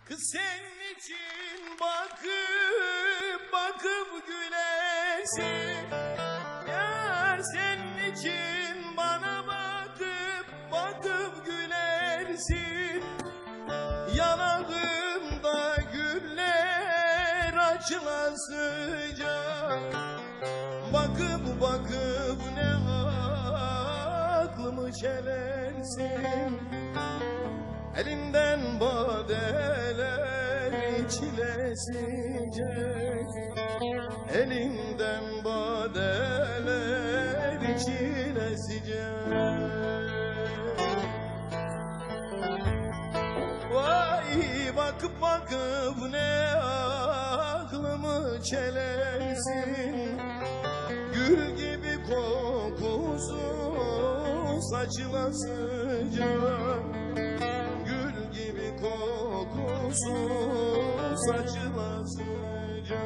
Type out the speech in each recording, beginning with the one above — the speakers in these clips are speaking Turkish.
Kız senin için bakıp bakıp gülesin. Yar senin için bana bakıp bakıp gülersin. Yanağımda güller açılasıca. Bakıp bakıp ne aklımı çelersin. Elinden badeler içilesince. Elinden badeler içilesince. Vay bakıp bakıp ne aklımı çelersin. Gül gibi kokusu saçılasınca. Gül gibi kokusu saçılasınca.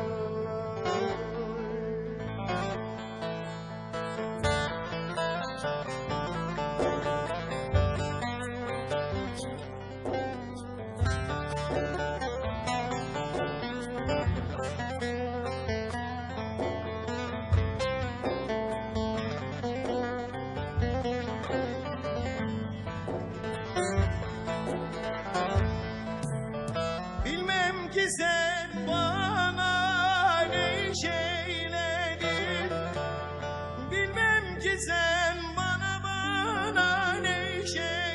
Bilmem ki sen bana ne şeyledin. Bilmem ki sen bana ne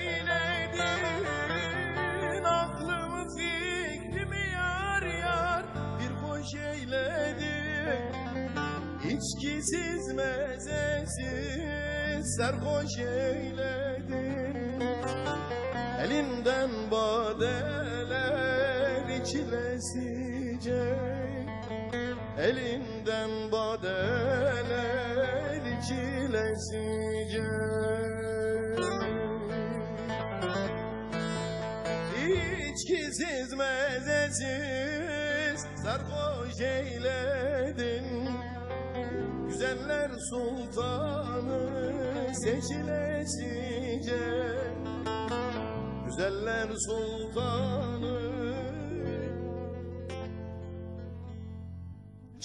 şeyledin. Aklımı fikrimi yar yar bir hoş eyledin. İçkisiz mezesiz sarhoş eyledin. Elinden badeler içilesince. Elinden badeler içilesince. İçkisiz mezesiz sarhoş eyledin. Güzeller sultanı seçilesince. Güzeller sultanı